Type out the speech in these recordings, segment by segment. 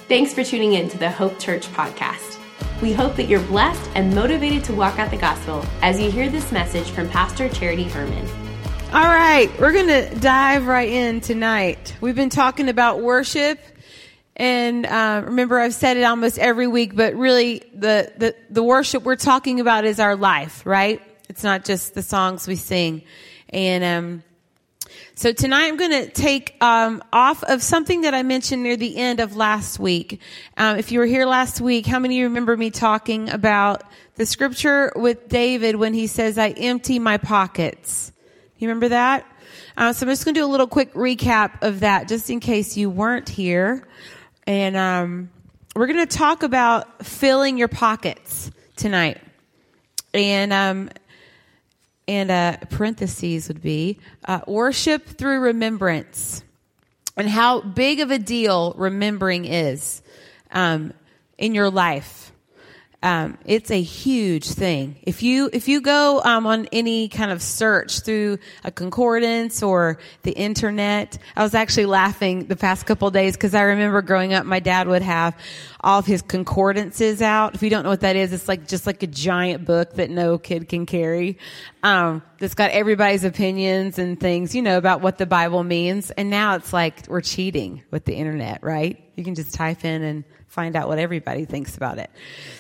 Thanks for tuning in to the Hope Church podcast. We hope that you're blessed and motivated to walk out the gospel as you hear this message from Pastor Charity Herman. All right, we're going to dive right in tonight. We've been talking about worship, and remember I've said it almost every week, but really the worship we're talking about is our life, right? It's not just the songs we sing. And so tonight I'm going to take off of something that I mentioned near the end of last week. If you were here last week, how many of you remember me talking about the scripture with David when he says, I empty my pockets? You remember that? So I'm just going to do a little quick recap of that just in case you weren't here. And we're going to talk about filling your pockets tonight. And parentheses would be worship through remembrance, and how big of a deal remembering is in your life. It's a huge thing. If you go on any kind of search through a concordance or the internet, I was actually laughing the past couple of days because I remember growing up, my dad would have all of his concordances out. If you don't know what that is, it's like just like a giant book that no kid can carry. That's got everybody's opinions and things, about what the Bible means. And now it's like we're cheating with the internet, right? You can just type in and find out what everybody thinks about it.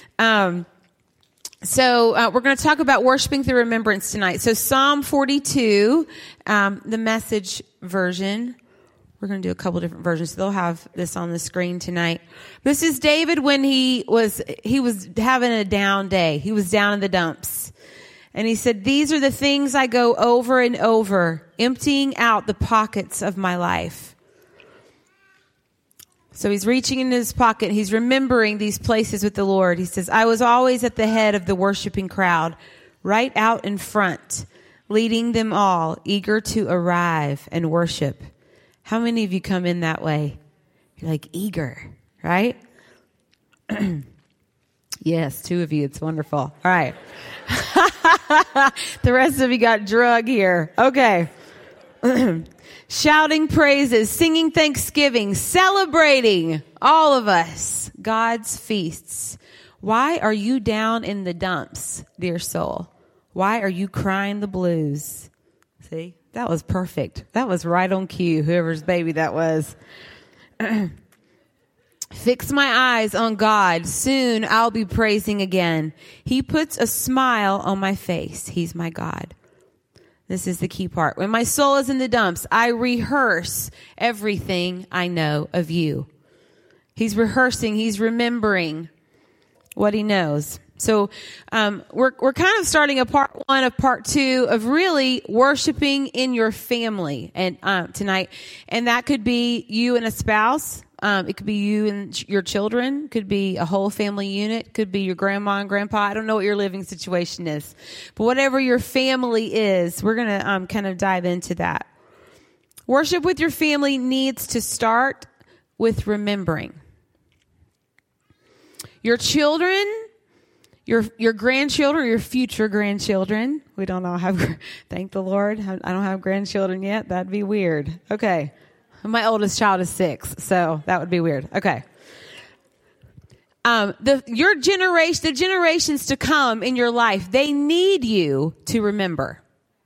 So we're going to talk about worshiping through remembrance tonight. So Psalm 42, the Message version. We're going to do a couple different versions. So they'll have this on the screen tonight. This is David when he was having a down day. He was down in the dumps. And he said, these are the things I go over and over, emptying out the pockets of my life. So he's reaching into his pocket. He's remembering these places with the Lord. He says, I was always at the head of the worshiping crowd, right out in front, leading them all, eager to arrive and worship. How many of you come in that way? You're like eager, right? Yes, 2 of you. It's wonderful. All right. The rest of you got drug here. Okay. Shouting praises, singing thanksgiving, celebrating, all of us, God's feasts. Why are you down in the dumps, dear soul? Why are you crying the blues? See, that was perfect. That was right on cue, whoever's baby that was. Fix my eyes on God. Soon I'll be praising again. He puts a smile on my face. He's my God. This is the key part. When my soul is in the dumps, I rehearse everything I know of you. He's rehearsing. He's remembering what he knows. So we're kind of starting a part 1 of part 2 of really worshiping in your family and tonight. And that could be you and a spouse. It could be you and your children. Could be a whole family unit. Could be your grandma and grandpa. I don't know what your living situation is. But whatever your family is, we're going to kind of dive into that. Worship with your family needs to start with remembering. Your children, your grandchildren, your future grandchildren. We don't all have, thank the Lord. I don't have grandchildren yet. That'd be weird. Okay. My oldest child is 6, so that would be weird. Okay. The generations to come in your life, they need you to remember.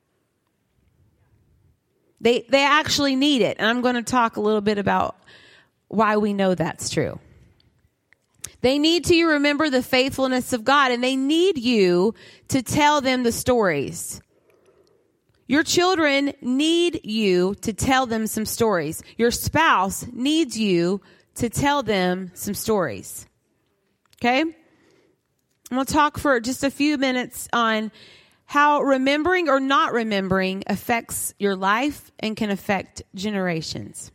They actually need it. And I'm going to talk a little bit about why we know that's true. They need to remember the faithfulness of God, and they need you to tell them the stories. Your children need you to tell them some stories. Your spouse needs you to tell them some stories. Okay? I'm going to talk for just a few minutes on how remembering or not remembering affects your life and can affect generations.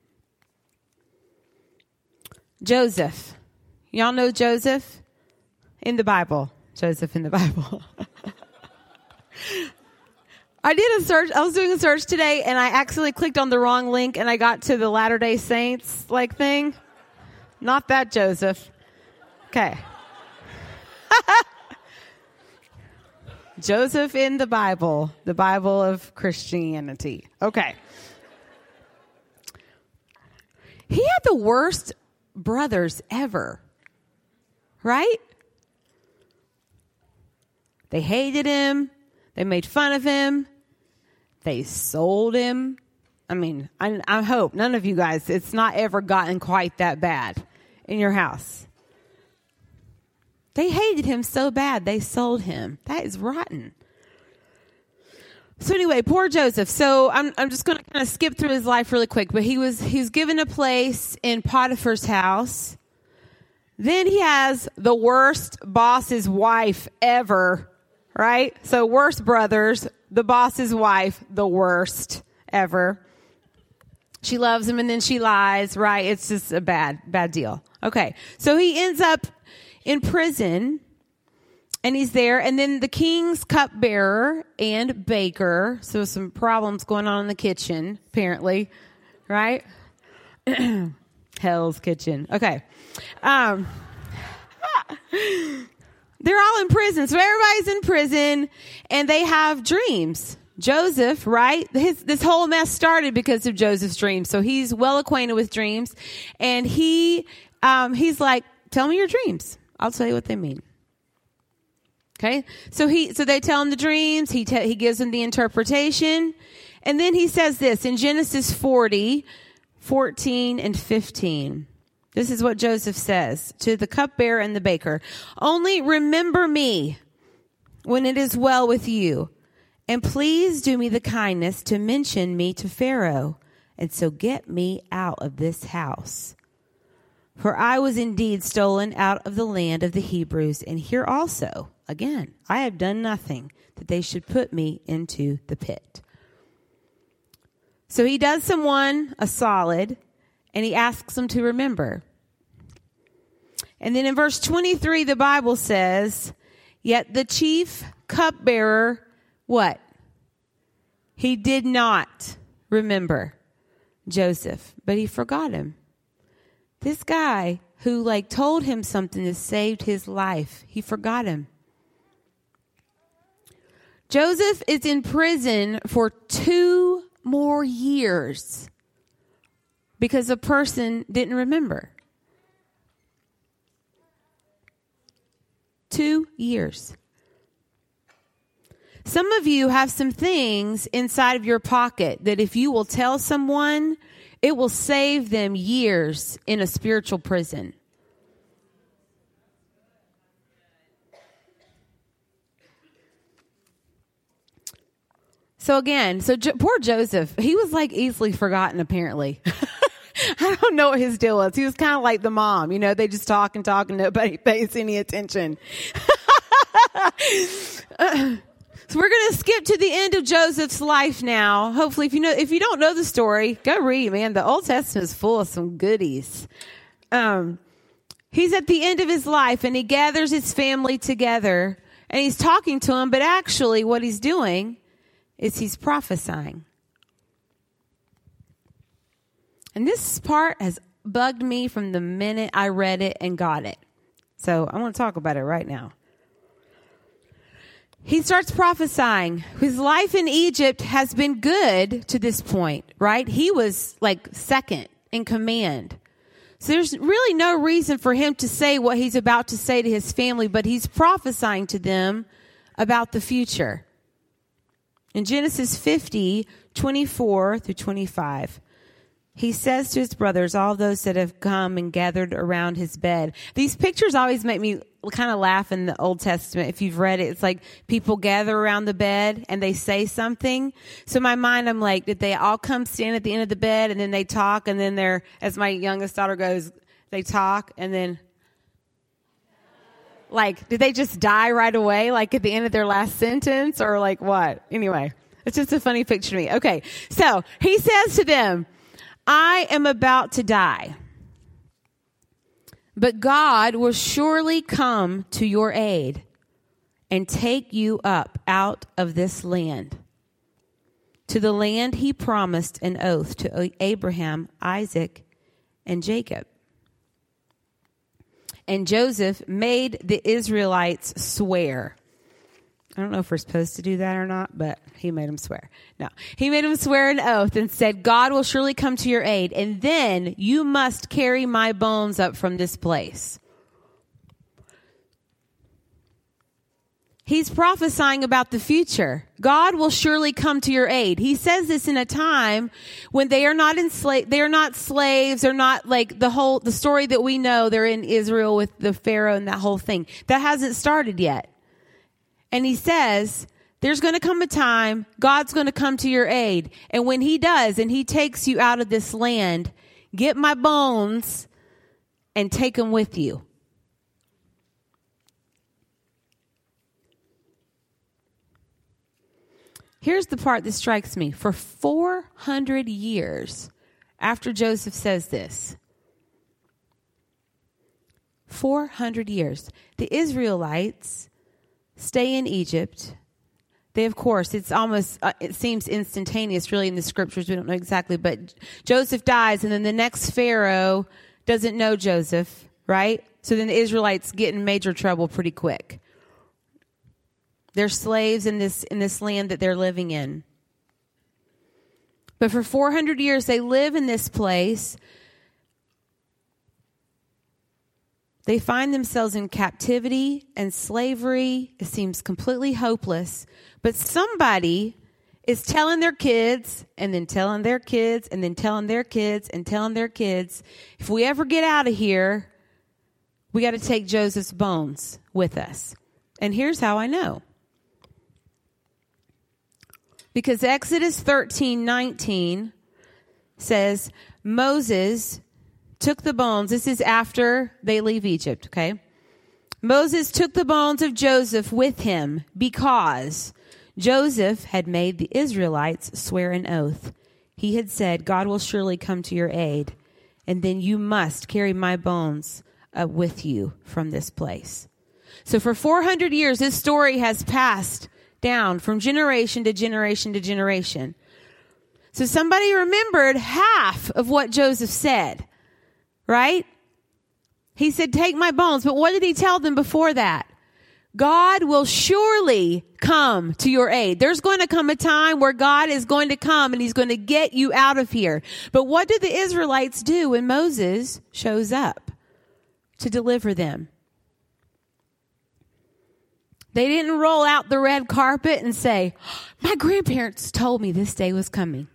Joseph. Y'all know Joseph in the Bible. Joseph in the Bible. I did a search. I was doing a search today, and I accidentally clicked on the wrong link, and I got to the Latter-day Saints thing. Not that Joseph. Okay. Joseph in the Bible of Christianity. Okay. He had the worst brothers ever. Right? They hated him. They made fun of him. They sold him. I mean, I hope none of you guys, it's not ever gotten quite that bad in your house. They hated him so bad, they sold him. That is rotten. So anyway, poor Joseph. So I'm just going to kind of skip through his life really quick. But he was given a place in Potiphar's house. Then he has the worst boss's wife ever, right? So worst brothers, the boss's wife, the worst ever. She loves him and then she lies, right? It's just a bad deal. Okay. So he ends up in prison and he's there. And then the king's cupbearer and baker. So some problems going on in the kitchen, apparently, right? Hell's Kitchen. Okay. They're all in prison. So everybody's in prison and they have dreams. Joseph, right? This whole mess started because of Joseph's dreams. So he's well acquainted with dreams and he's like, tell me your dreams. I'll tell you what they mean. Okay. So they tell him the dreams. He gives them the interpretation. And then he says this in Genesis 40:14 and 15. This is what Joseph says to the cupbearer and the baker. Only remember me when it is well with you. And please do me the kindness to mention me to Pharaoh. And so get me out of this house. For I was indeed stolen out of the land of the Hebrews. And here also, again, I have done nothing that they should put me into the pit. So he does someone a solid. And he asks them to remember. And then in verse 23, the Bible says, yet the chief cupbearer, what? He did not remember Joseph, but he forgot him. This guy who told him something that saved his life, he forgot him. Joseph is in prison for 2 more years. Because a person didn't remember. 2 years. Some of you have some things inside of your pocket that if you will tell someone, it will save them years in a spiritual prison. So again, poor Joseph, he was easily forgotten apparently. I don't know what his deal was. He was kind of like the mom, they just talk and nobody pays any attention. So we're going to skip to the end of Joseph's life now. Hopefully, if you don't know the story, go read, man. The Old Testament is full of some goodies. He's at the end of his life and he gathers his family together and he's talking to them. But actually what he's doing is he's prophesying. And this part has bugged me from the minute I read it and got it. So I want to talk about it right now. He starts prophesying. His life in Egypt has been good to this point, right? He was second in command. So there's really no reason for him to say what he's about to say to his family, but he's prophesying to them about the future. In Genesis 50:24 through 25, he says to his brothers, all those that have come and gathered around his bed. These pictures always make me kind of laugh in the Old Testament. If you've read it, it's like people gather around the bed and they say something. So in my mind, I'm like, did they all come stand at the end of the bed and then they talk and then as my youngest daughter goes, they talk and then did they just die right away? At the end of their last sentence or what? Anyway, it's just a funny picture to me. Okay. So he says to them, I am about to die, but God will surely come to your aid and take you up out of this land to the land he promised an oath to Abraham, Isaac, and Jacob. And Joseph made the Israelites swear. I don't know if we're supposed to do that or not, but he made him swear. No, he made him swear an oath and said, God will surely come to your aid, and then you must carry my bones up from this place. He's prophesying about the future. God will surely come to your aid. He says this in a time when they are not enslaved, they are not slaves, they're not like the story that we know, they're in Israel with the Pharaoh and that whole thing. That hasn't started yet. And he says, there's going to come a time, God's going to come to your aid. And when he does, and he takes you out of this land, get my bones and take them with you. Here's the part that strikes me. For 400 years after Joseph says this, 400 years, the Israelites stay in Egypt. They, of course, it's almost, it seems instantaneous really in the scriptures. We don't know exactly, but Joseph dies and then the next Pharaoh doesn't know Joseph, right? So then the Israelites get in major trouble pretty quick. They're slaves in this land that they're living in. But for 400 years, they live in this place. They find themselves in captivity and slavery. It seems completely hopeless. But somebody is telling their kids and then telling their kids and then telling their kids and telling their kids, if we ever get out of here, we got to take Joseph's bones with us. And here's how I know. Because Exodus 13:19 says, Moses took the bones. This is after they leave Egypt, okay? Moses took the bones of Joseph with him because Joseph had made the Israelites swear an oath. He had said, God will surely come to your aid, and then you must carry my bones with you from this place. So for 400 years, this story has passed down from generation to generation to generation. So somebody remembered half of what Joseph said, right? He said, take my bones. But what did he tell them before that? God will surely come to your aid. There's going to come a time where God is going to come and he's going to get you out of here. But what did the Israelites do when Moses shows up to deliver them? They didn't roll out the red carpet and say, my grandparents told me this day was coming.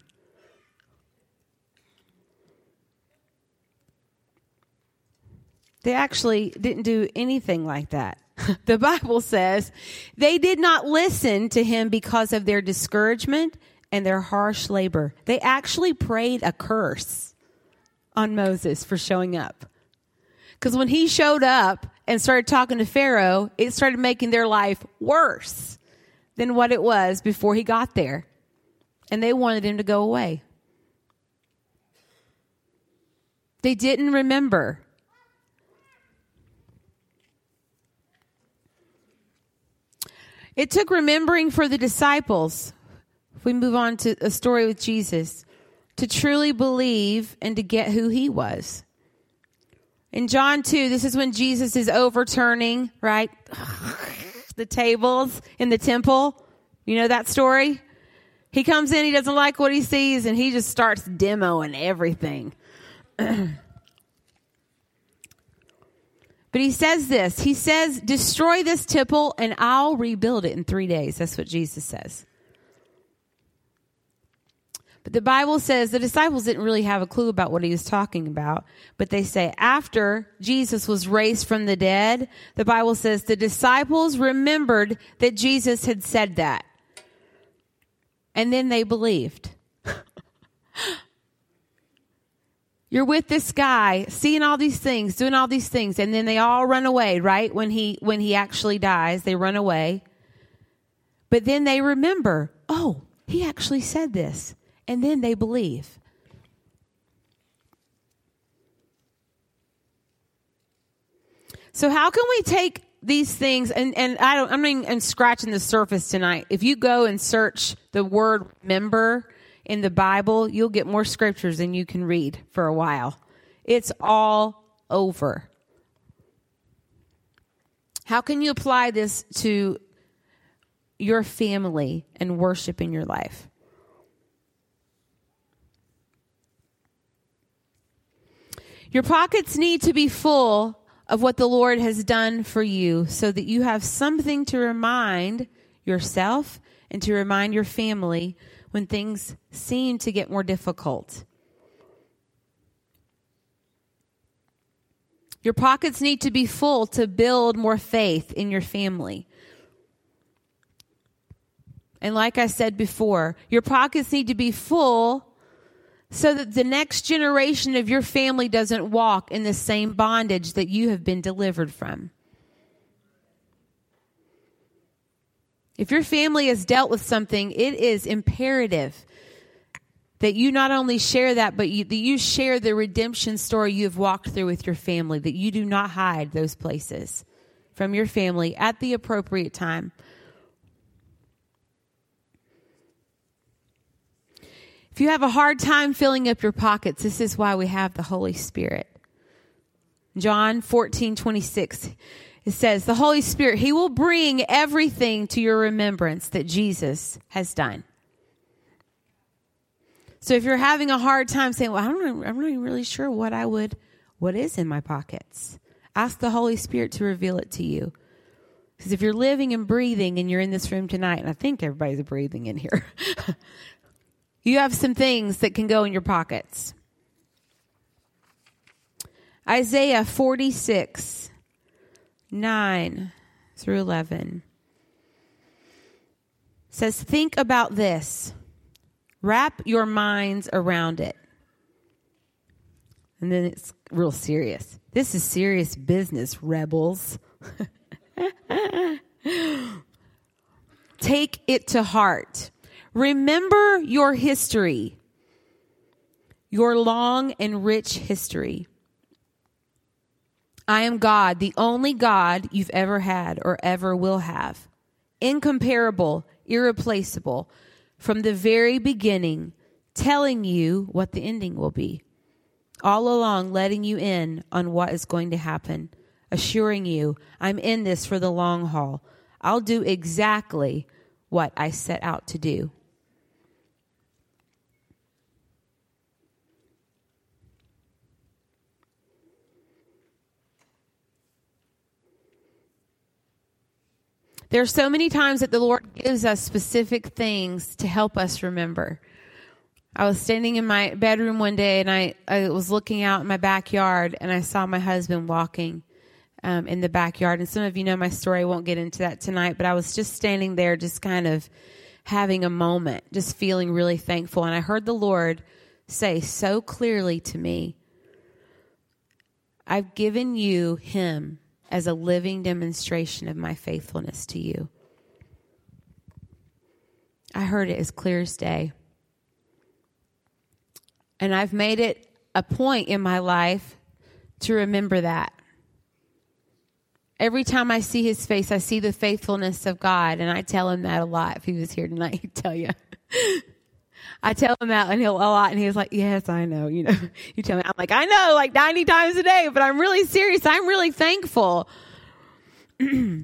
They actually didn't do anything like that. The Bible says they did not listen to him because of their discouragement and their harsh labor. They actually prayed a curse on Moses for showing up. Because when he showed up and started talking to Pharaoh, it started making their life worse than what it was before he got there. And they wanted him to go away. They didn't remember. It took remembering for the disciples, if we move on to a story with Jesus, to truly believe and to get who he was. In John 2, this is when Jesus is overturning, right, the tables in the temple. You know that story? He comes in, he doesn't like what he sees, and he just starts demoing everything. But he says this. He says, destroy this temple and I'll rebuild it in 3 days. That's what Jesus says. But the Bible says the disciples didn't really have a clue about what he was talking about. But they say after Jesus was raised from the dead, the Bible says the disciples remembered that Jesus had said that. And then they believed. You're with this guy, seeing all these things, doing all these things, and then they all run away, right? When he actually dies, they run away. But then they remember, oh, he actually said this. And then they believe. So how can we take these things, and I'm not even scratching the surface tonight. If you go and search the word remember in the Bible, you'll get more scriptures than you can read for a while. It's all over. How can you apply this to your family and worship in your life. Your pockets need to be full of what the Lord has done for you so that you have something to remind yourself and to remind your family when things seem to get more difficult. Your pockets need to be full to build more faith in your family. And like I said before, your pockets need to be full so that the next generation of your family doesn't walk in the same bondage that you have been delivered from. If your family has dealt with something, it is imperative that you not only share that, but that you share the redemption story you have walked through with your family, that you do not hide those places from your family at the appropriate time. If you have a hard time filling up your pockets, this is why we have the Holy Spirit. John 14:26, it says, the Holy Spirit, He will bring everything to your remembrance that Jesus has done. So if you're having a hard time saying, well, I'm not even really sure what is in my pockets, ask the Holy Spirit to reveal it to you. Because if you're living and breathing and you're in this room tonight, and I think everybody's breathing in here, you have some things that can go in your pockets. Isaiah 46, 9 through 11 says, think about this. Wrap your minds around it. And then it's real serious. This is serious business, rebels. Take it to heart. Remember your history, your long and rich history. I am God, the only God you've ever had or ever will have. Incomparable, irreplaceable, from the very beginning, telling you what the ending will be. All along, letting you in on what is going to happen, assuring you, I'm in this for the long haul. I'll do exactly what I set out to do. There are so many times that the Lord gives us specific things to help us remember. I was standing in my bedroom one day and I was looking out in my backyard and I saw my husband walking in the backyard. And some of you know my story. I won't get into that tonight, but I was just standing there just kind of having a moment, just feeling really thankful. And I heard the Lord say so clearly to me, I've given you him as a living demonstration of my faithfulness to you. I heard it as clear as day. And I've made it a point in my life to remember that. Every time I see his face, I see the faithfulness of God. And I tell him that a lot. If he was here tonight, he'd tell you. I tell him that and a lot. And he was like, yes, I know. You know, you tell me. I'm like, I know, like 90 times a day, but I'm really serious. I'm really thankful. I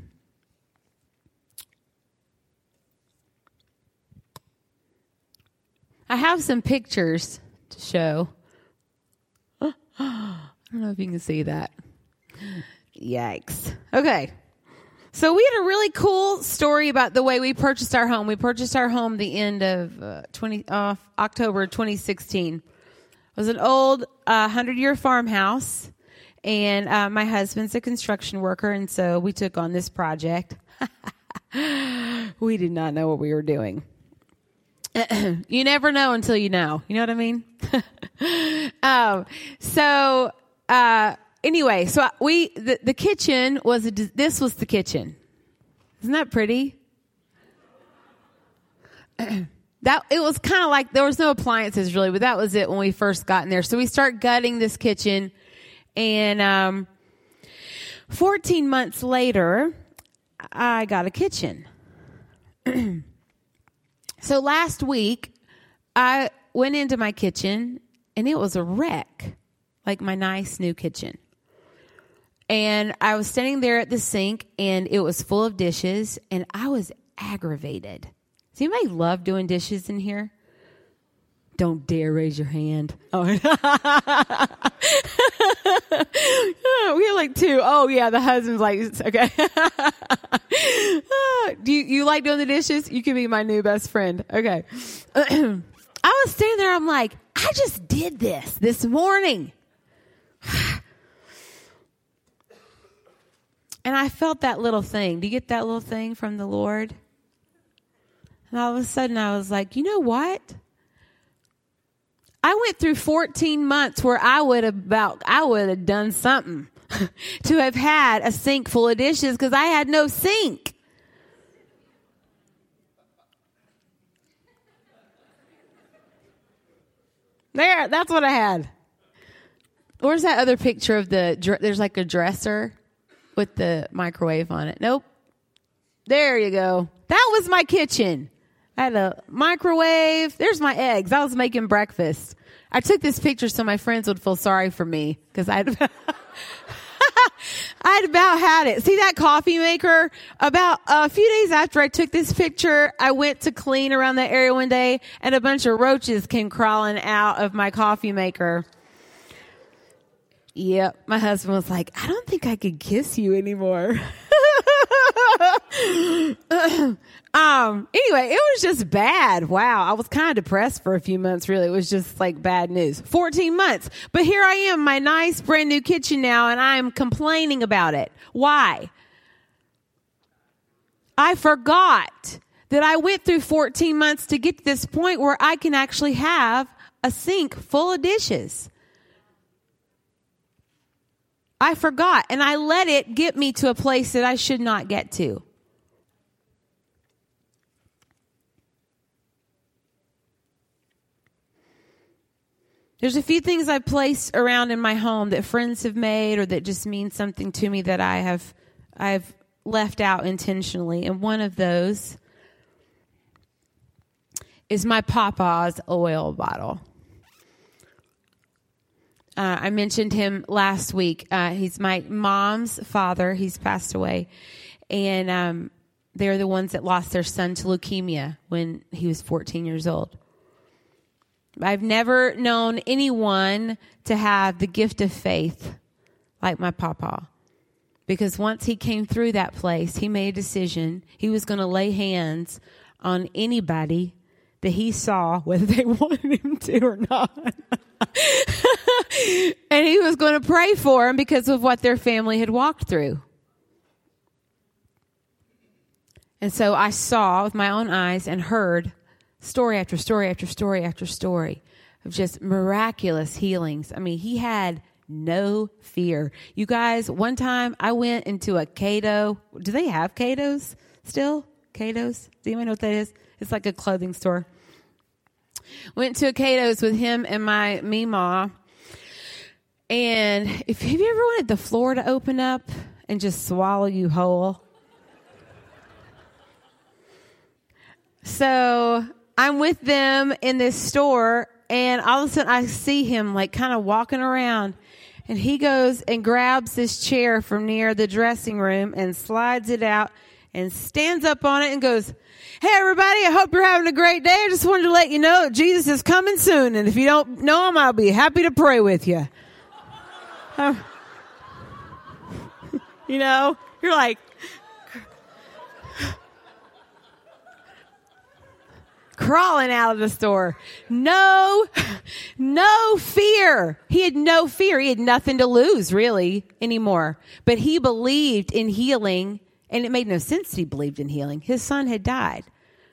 have some pictures to show. I don't know if you can see that. Yikes. Okay. So we had a really cool story about the way we purchased our home. We purchased our home the end of October 2016. It was an old 100-year farmhouse, and my husband's a construction worker, and so we took on this project. We did not know what we were doing. You never know until you know. You know what I mean? Anyway, so the kitchen this was the kitchen. Isn't that pretty? It was kind of like there was no appliances really, but that was it when we first got in there. So we start gutting this kitchen, and 14 months later, I got a kitchen. So last week, I went into my kitchen, and it was a wreck, like my nice new kitchen. And I was standing there at the sink, and it was full of dishes, and I was aggravated. Does anybody love doing dishes in here? Don't dare raise your hand. Oh, we have like two. Oh yeah, the husband's like, okay. Do you like doing the dishes? You can be my new best friend. Okay. I was standing there. I'm like, I just did this morning. And I felt that little thing. Do you get that little thing from the Lord? And all of a sudden I was like, you know what? I went through 14 months where I would have done something to have had a sink full of dishes because I had no sink. There, that's what I had. Where's that other picture of there's like a dresser with the microwave on it? Nope. There you go. That was my kitchen. I had a microwave. There's my eggs. I was making breakfast. I took this picture so my friends would feel sorry for me because I'd about had it. See that coffee maker? About a few days after I took this picture, I went to clean around that area one day and a bunch of roaches came crawling out of my coffee maker. Yep. My husband was like, I don't think I could kiss you anymore. Anyway, it was just bad. Wow. I was kind of depressed for a few months, really. It was just like bad news. 14 months. But here I am, my nice brand new kitchen now, and I'm complaining about it. Why? I forgot that I went through 14 months to get to this point where I can actually have a sink full of dishes. I forgot, and I let it get me to a place that I should not get to. There's a few things I've placed around in my home that friends have made or that just mean something to me that I've left out intentionally. And one of those is my Papa's oil bottle. I mentioned him last week. He's my mom's father. He's passed away. And they're the ones that lost their son to leukemia when he was 14 years old. I've never known anyone to have the gift of faith like my Papa. Because once he came through that place, he made a decision. He was going to lay hands on anybody that he saw, whether they wanted him to or not. And he was going to pray for him because of what their family had walked through. And so I saw with my own eyes and heard story after story after story after story of just miraculous healings. I mean, he had no fear. You guys, one time I went into a Cato. Do they have Catos still? Catos? Do you know what that is? It's like a clothing store. Went to a Cato's with him and my Meemaw. And have you ever wanted the floor to open up and just swallow you whole? So I'm with them in this store, and all of a sudden I see him like kind of walking around, and he goes and grabs this chair from near the dressing room and slides it out and stands up on it and goes, "Hey everybody, I hope you're having a great day. I just wanted to let you know that Jesus is coming soon, and if you don't know him, I'll be happy to pray with you." You know, you're like, crawling out of the store. No fear. He had no fear. He had nothing to lose really anymore. But he believed in healing, and it made no sense that he believed in healing. His son had died.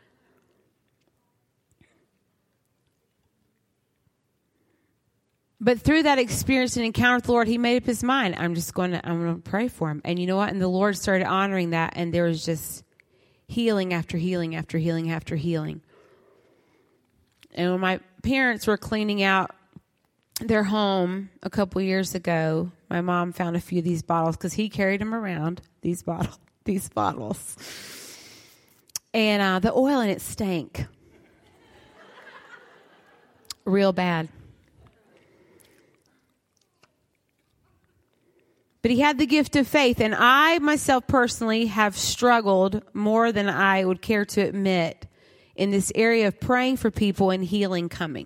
But through that experience and encounter with the Lord, he made up his mind. I'm going to pray for him. And you know what? And the Lord started honoring that. And there was just healing after healing after healing after healing. And when my parents were cleaning out their home a couple years ago, my mom found a few of these bottles because he carried them around, these bottles. And the oil in it stank. Real bad. But he had the gift of faith, and I myself personally have struggled more than I would care to admit in this area of praying for people and healing coming.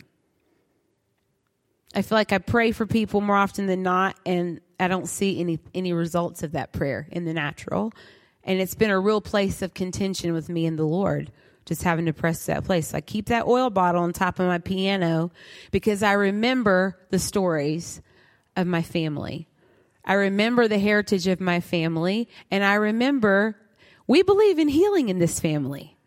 I feel like I pray for people more often than not, and I don't see any results of that prayer in the natural. And it's been a real place of contention with me and the Lord, just having to press that place. I keep that oil bottle on top of my piano because I remember the stories of my family. I remember the heritage of my family, and I remember we believe in healing in this family.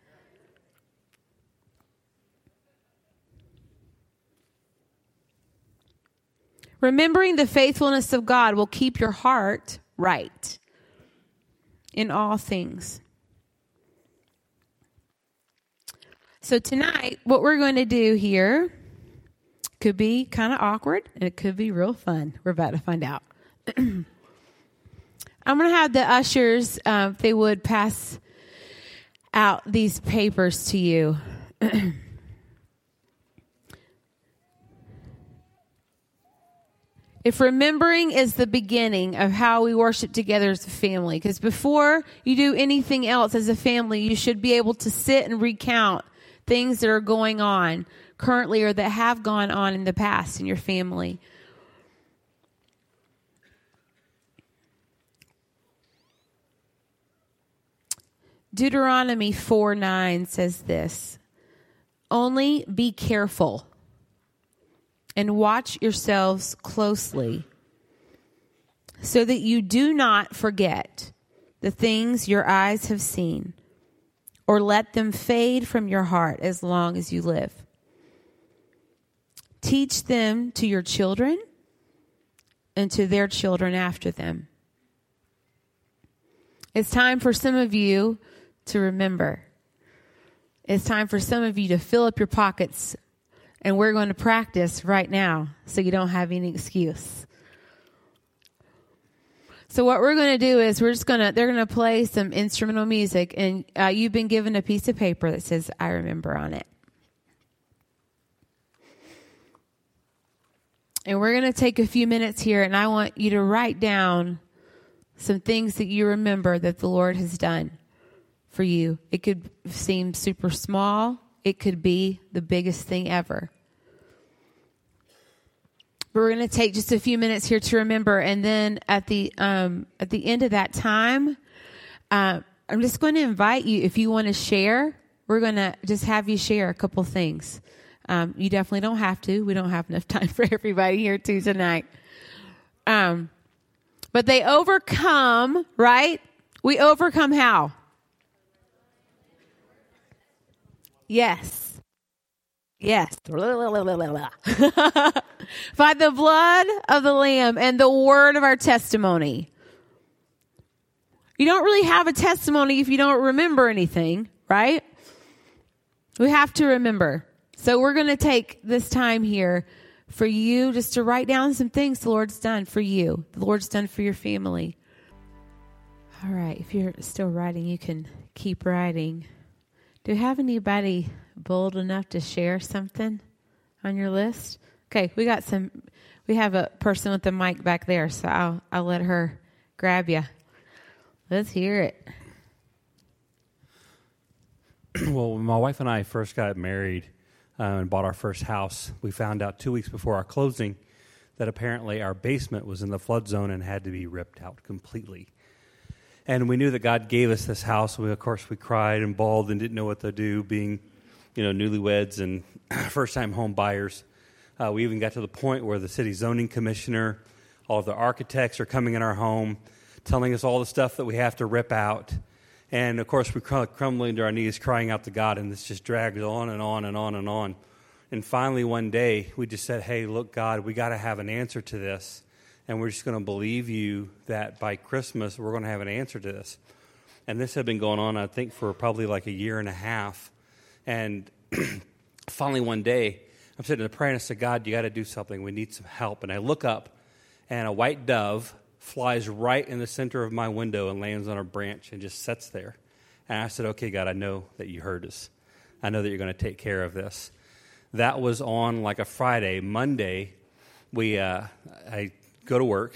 Remembering the faithfulness of God will keep your heart right in all things. So tonight, what we're going to do here could be kind of awkward, and it could be real fun. We're about to find out. I'm going to have the ushers, if they would, pass out these papers to you. If remembering is the beginning of how we worship together as a family, because before you do anything else as a family, you should be able to sit and recount things that are going on currently or that have gone on in the past in your family. Deuteronomy 4:9 says this, "Only be careful and watch yourselves closely so that you do not forget the things your eyes have seen or let them fade from your heart as long as you live. Teach them to your children and to their children after them." It's time for some of you to remember. It's time for some of you to fill up your pockets, and we're going to practice right now so you don't have any excuse. So what we're going to do is they're going to play some instrumental music, and you've been given a piece of paper that says "I remember" on it. And we're going to take a few minutes here, and I want you to write down some things that you remember that the Lord has done for you. It could seem super small. It could be the biggest thing ever. But we're going to take just a few minutes here to remember, and then at the end of that time, I'm just going to invite you, if you want to share, we're going to just have you share a couple things. You definitely don't have to. We don't have enough time for everybody here too tonight. But they overcome, right? We overcome how? Yes. Yes. By the blood of the Lamb and the word of our testimony. You don't really have a testimony if you don't remember anything, right? We have to remember. So we're going to take this time here for you just to write down some things the Lord's done for you. The Lord's done for your family. All right. If you're still writing, you can keep writing. Do you have anybody bold enough to share something on your list? Okay, we have a person with the mic back there, so I'll let her grab you. Let's hear it. Well, when my wife and I first got married and bought our first house, we found out 2 weeks before our closing that apparently our basement was in the flood zone and had to be ripped out completely. And we knew that God gave us this house. Of course, we cried and bawled and didn't know what to do, being, newlyweds and first-time home buyers. We even got to the point where the city zoning commissioner, all of the architects are coming in our home, telling us all the stuff that we have to rip out. And, of course, we crumbling to our knees, crying out to God, and this just dragged on and on and on and on. And finally, one day, we just said, "Hey, look, God, we got to have an answer to this. And we're just going to believe you that by Christmas we're going to have an answer to this." And this had been going on, I think, for probably like a year and a half. And finally one day, I'm sitting there praying. I said, "God, you got to do something. We need some help." And I look up, and a white dove flies right in the center of my window and lands on a branch and just sits there. And I said, "Okay, God, I know that you heard us. I know that you're going to take care of this." That was on like a Friday. Monday, I go to work,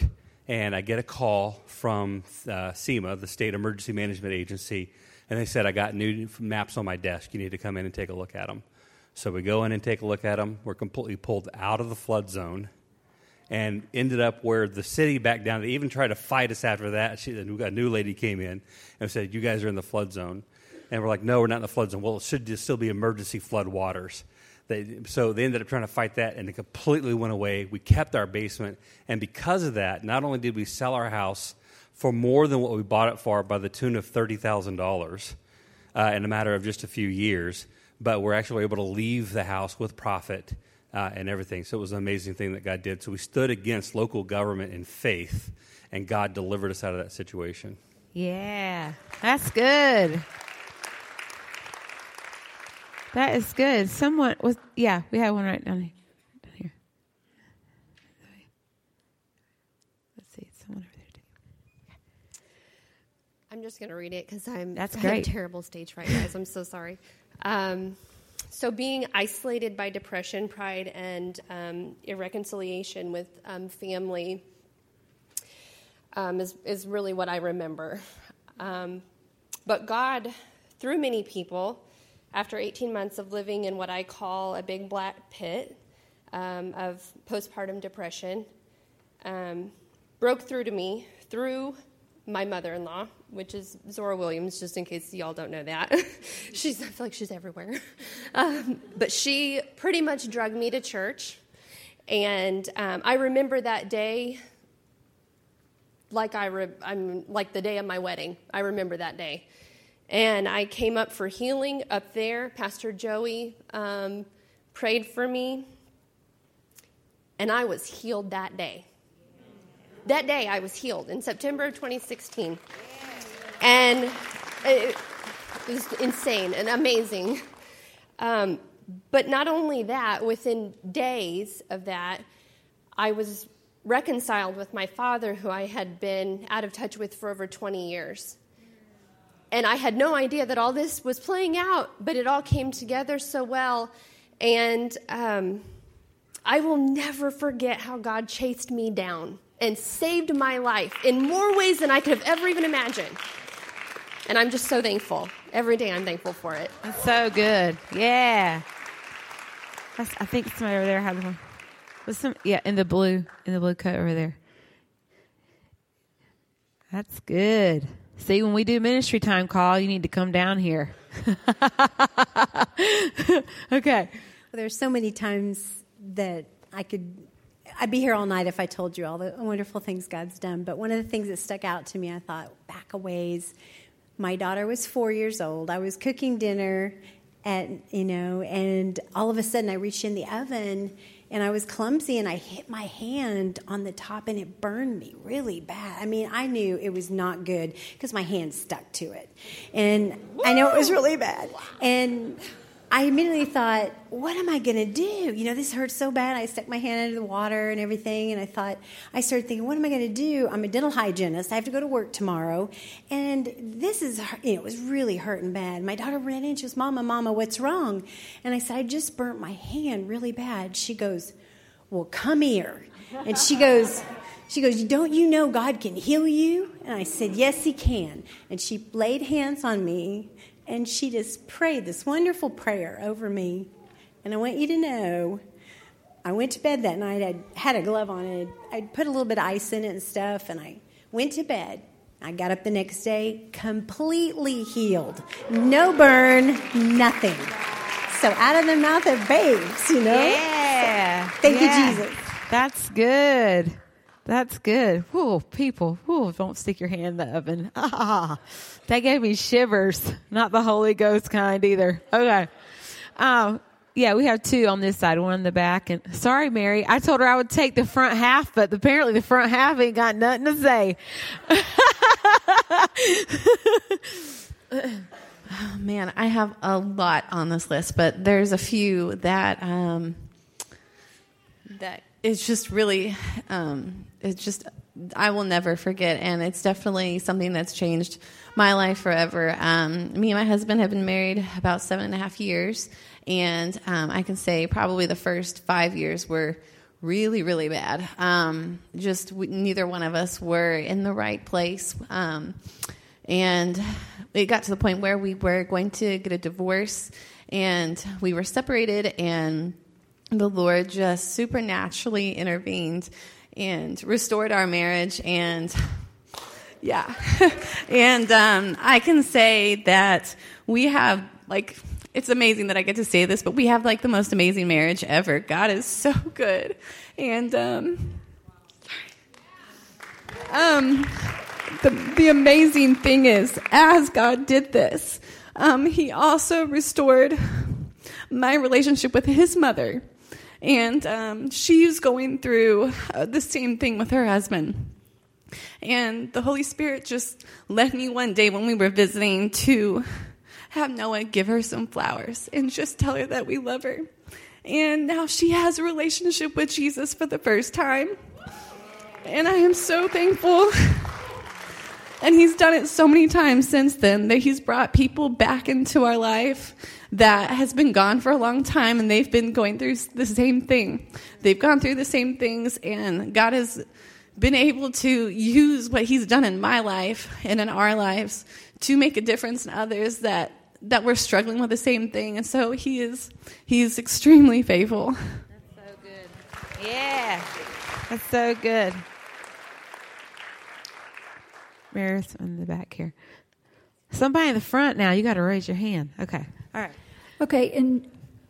And I get a call from SEMA, the State Emergency Management Agency, and they said, I got new maps on my desk. You need to come in and take a look at them. So we go in and take a look at them. We're completely pulled out of the flood zone and ended up where the city backed down. They even tried to fight us after that. A new lady came in and said, you guys are in the flood zone. And we're like, no, we're not in the flood zone. Well, it should just still be emergency flood waters. So they ended up trying to fight that, and it completely went away. We kept our basement, and because of that, not only did we sell our house for more than what we bought it for by the tune of $30,000 in a matter of just a few years, but we're actually able to leave the house with profit and everything. So it was an amazing thing that God did. So we stood against local government in faith, and God delivered us out of that situation. Yeah, that's good. That is good. Someone was, yeah, we have one right down here. Let's see, someone over there too. I'm just going to read it because I That's have great. terrible stage fright, guys. I'm so sorry. So being isolated by depression, pride, and irreconciliation with family is really what I remember. But God, through many people, after 18 months of living in what I call a big black pit of postpartum depression, broke through to me through my mother-in-law, which is Zora Williams, just in case y'all don't know that. I feel like she's everywhere. But she pretty much drugged me to church. And I remember that day like like the day of my wedding. I remember that day. And I came up for healing up there. Pastor Joey prayed for me. And I was healed that day. That day I was healed in September of 2016. And it was insane and amazing. But not only that, within days of that, I was reconciled with my father, who I had been out of touch with for over 20 years. And I had no idea that all this was playing out, but it all came together so well. And I will never forget how God chased me down and saved my life in more ways than I could have ever even imagined. And I'm just so thankful. Every day I'm thankful for it. That's so good. Yeah. I think somebody over there had one. In the blue coat over there. That's good. See, when we do ministry time call, you need to come down here. Okay. Well, there's so many times that I'd be here all night if I told you all the wonderful things God's done. But one of the things that stuck out to me, I thought back a ways. My daughter was 4 years old. I was cooking dinner and all of a sudden I reached in the oven and I was clumsy and I hit my hand on the top and it burned me really bad. I mean, I knew it was not good because my hand stuck to it. And I know it was really bad. And I immediately thought, what am I going to do? This hurts so bad. I stuck my hand under the water and everything. And I started thinking, what am I going to do? I'm a dental hygienist. I have to go to work tomorrow. And this is, it was really hurting bad. My daughter ran in. She goes, Mama, what's wrong? And I said, I just burnt my hand really bad. She goes, well, come here. And she goes, don't you know God can heal you? And I said, yes, he can. And she laid hands on me. And she just prayed this wonderful prayer over me. And I want you to know, I went to bed that night. I had a glove on it. I'd put a little bit of ice in it and stuff. And I went to bed. I got up the next day completely healed. No burn, nothing. So out of the mouth of babes, Yeah. So, thank you, Jesus. That's good. That's good. Whoa, people. Whoa, don't stick your hand in the oven. Ah, that gave me shivers. Not the Holy Ghost kind either. Okay. Yeah, we have two on this side, one in the back. And sorry, Mary, I told her I would take the front half, but apparently the front half ain't got nothing to say. Oh, man, I have a lot on this list, but there's a few that it's just really, I will never forget, and it's definitely something that's changed my life forever. Me and my husband have been married about 7.5 years, and I can say probably the first 5 years were really, really bad. Neither one of us were in the right place. And it got to the point where we were going to get a divorce, and we were separated, and the Lord just supernaturally intervened and restored our marriage. And yeah. And I can say that we have, like, it's amazing that I get to say this, but we have, like, the most amazing marriage ever. God is so good. And the amazing thing is, as God did this, he also restored my relationship with his mother. And she's going through the same thing with her husband. And the Holy Spirit just led me one day when we were visiting to have Noah give her some flowers and just tell her that we love her. And now she has a relationship with Jesus for the first time. And I am so thankful. And he's done it so many times since then, that he's brought people back into our life that has been gone for a long time, and they've been going through the same thing. They've gone through the same things, and God has been able to use what he's done in my life and in our lives to make a difference in others that we're struggling with the same thing. And so he's extremely faithful. That's so good. Yeah. That's so good. Maris in the back here. Somebody in the front now. You got to raise your hand. Okay. All right. Okay. In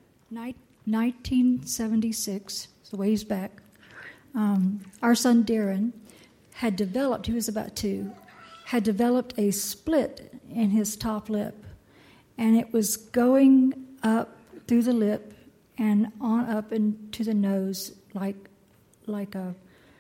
1976, so ways back, our son Darren had developed, he was about 2, had developed a split in his top lip. And it was going up through the lip and on up into the nose like a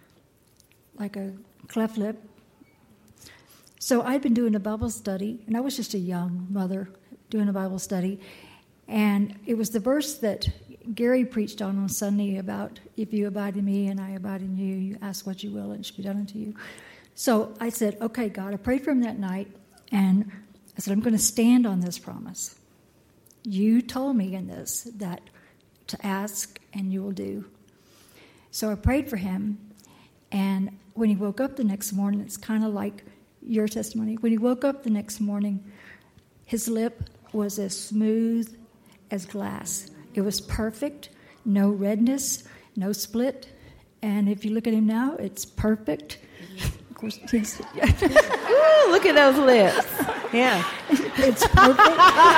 cleft lip. So I'd been doing a Bible study, and I was just a young mother doing a Bible study. And it was the verse that Gary preached on Sunday about, if you abide in me and I abide in you, you ask what you will and it shall be done unto you. So I said, okay, God, I prayed for him that night, and I said, I'm going to stand on this promise. You told me in this that to ask and you will do. So I prayed for him, and when he woke up the next morning, it's kind of like your testimony. When he woke up the next morning, his lip was as smooth as glass. It was perfect, no redness, no split. And if you look at him now, it's perfect. Of course, he's... Ooh, look at those lips. Yeah. It's perfect.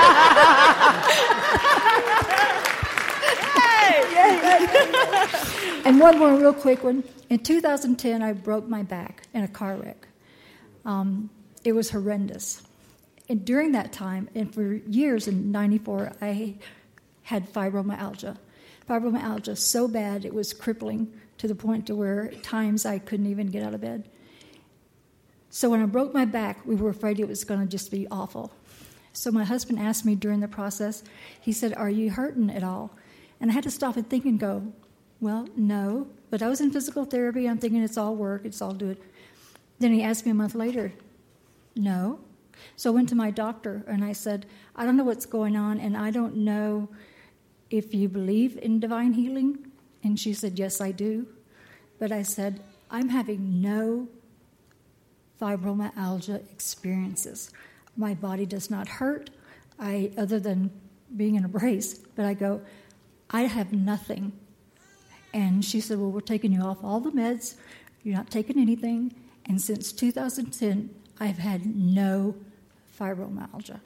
And one more real quick one. In 2010, I broke my back in a car wreck. It was horrendous. And during that time, and for years in 94, I had fibromyalgia. Fibromyalgia so bad it was crippling to the point to where at times I couldn't even get out of bed. So when I broke my back, we were afraid it was going to just be awful. So my husband asked me during the process, he said, are you hurting at all? And I had to stop and think and go, well, no. But I was in physical therapy. I'm thinking it's all work. It's all good. Then he asked me a month later, no. So I went to my doctor, and I said, I don't know what's going on, and I don't know if you believe in divine healing. And she said, yes, I do. But I said, I'm having no fibromyalgia experiences. My body does not hurt, other than being in a brace. But I go, I have nothing. And she said, well, we're taking you off all the meds. You're not taking anything. And since 2010, I've had no fibromyalgia.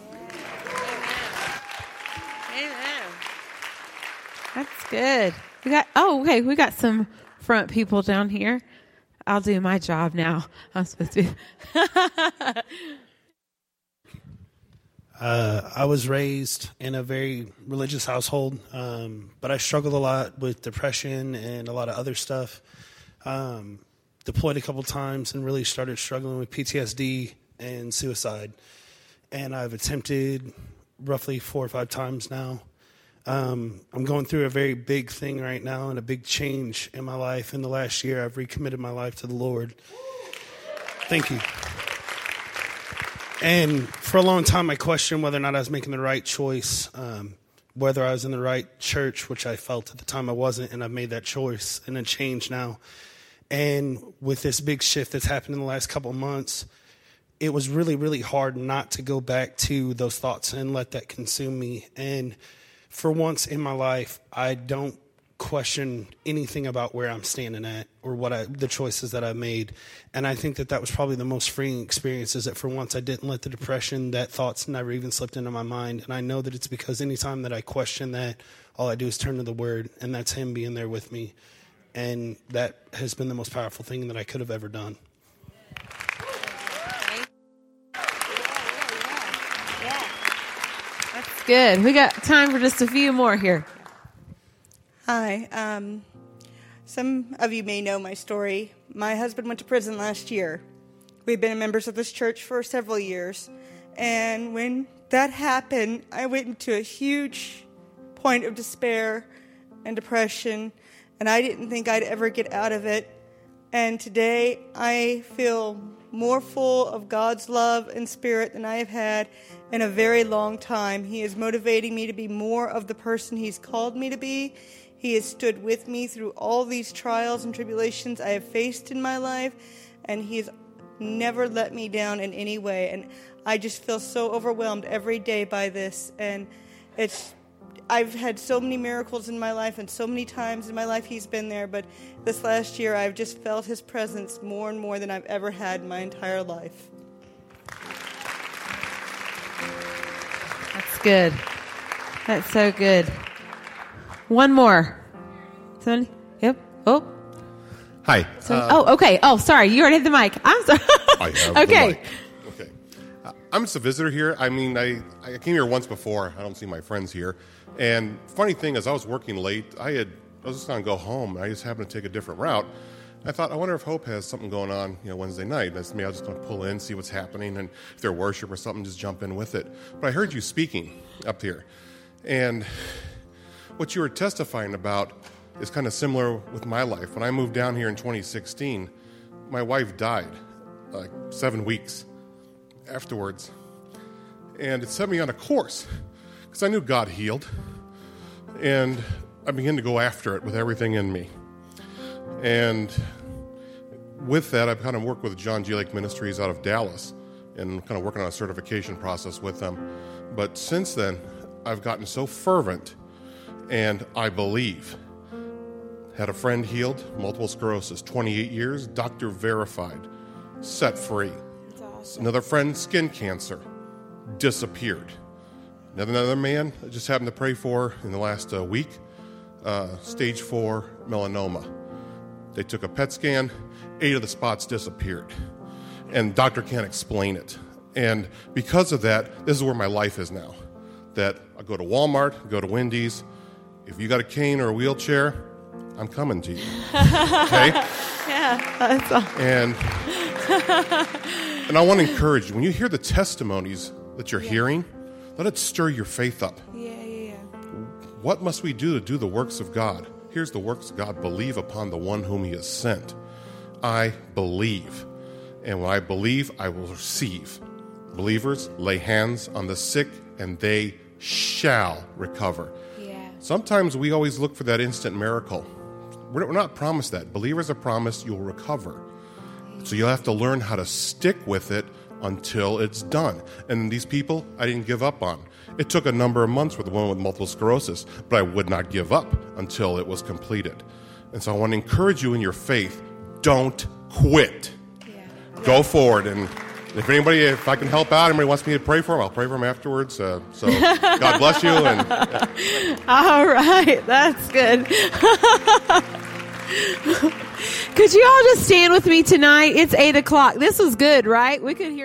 Amen. That's good. We got some front people down here. I'll do my job now. I'm supposed to. I was raised in a very religious household, but I struggled a lot with depression and a lot of other stuff. Deployed a couple times and really started struggling with PTSD and suicide. And I've attempted roughly 4 or 5 times now. I'm going through a very big thing right now and a big change in my life. In the last year, I've recommitted my life to the Lord. Thank you. And for a long time, I questioned whether or not I was making the right choice. whether I was in the right church, which I felt at the time I wasn't, and I've made that choice and a change now. And with this big shift that's happened in the last couple of months, it was really, really hard not to go back to those thoughts and let that consume me. And for once in my life, I don't question anything about where I'm standing at or the choices that I made. And I think that was probably the most freeing experience, is that for once I didn't let the depression, that thoughts never even slipped into my mind. And I know that it's because anytime that I question that, all I do is turn to the Word, and that's Him being there with me. And that has been the most powerful thing that I could have ever done. That's good. We got time for just a few more here. Hi. Some of you may know my story. My husband went to prison last year. We've been members of this church for several years. And when that happened, I went into a huge point of despair and depression, and I didn't think I'd ever get out of it. And today I feel more full of God's love and spirit than I have had in a very long time. He is motivating me to be more of the person He's called me to be. He has stood with me through all these trials and tribulations I have faced in my life, and He's never let me down in any way. And I just feel so overwhelmed every day by this. And I've had so many miracles in my life, and so many times in my life He's been there, but this last year I've just felt His presence more and more than I've ever had in my entire life. That's good. That's so good. One more. Somebody? Yep. Oh. Hi. Okay. Oh, sorry. You already had the mic. I'm sorry. I have okay. The mic. Okay. I'm just a visitor here. I mean, I came here once before. I don't see my friends here. And funny thing is, I was working late. I was just going to go home. I just happened to take a different route. I thought, I wonder if Hope has something going on, Wednesday night. That's me. I was just going to pull in, see what's happening, and if they're worship or something, just jump in with it. But I heard you speaking up here. And what you were testifying about is kind of similar with my life. When I moved down here in 2016, my wife died like 7 weeks afterwards. And it set me on a course because I knew God healed. And I began to go after it with everything in me. And with that, I've kind of worked with John G. Lake Ministries out of Dallas and kind of working on a certification process with them. But since then, I've gotten so fervent, and I believe. Had a friend healed, multiple sclerosis, 28 years, doctor verified, set free. That's awesome. Another friend, skin cancer, disappeared. Another man I just happened to pray for in the last week, stage 4 melanoma. They took a PET scan, 8 of the spots disappeared. And doctor can't explain it. And because of that, this is where my life is now. That I go to Walmart, go to Wendy's. If you got a cane or a wheelchair, I'm coming to you. Okay? Yeah, that's awesome. And I want to encourage you, when you hear the testimonies that you're hearing, let it stir your faith up. Yeah. What must we do to do the works of God? Here's the works of God. Believe upon the one whom He has sent. I believe. And when I believe, I will receive. Believers, lay hands on the sick, and they shall recover. Yeah. Sometimes we always look for that instant miracle. We're not promised that. Believers are promised you'll recover. So you'll have to learn how to stick with it until it's done. And these people, I didn't give up on. It took a number of months for the woman with multiple sclerosis, but I would not give up until it was completed. And so I want to encourage you in your faith, don't quit. Yeah. Go forward. And if I can help out, anybody wants me to pray for them, I'll pray for them afterwards. So God bless you. And All right, that's good. Could you all just stand with me tonight? It's 8:00. This was good, right? We could hear.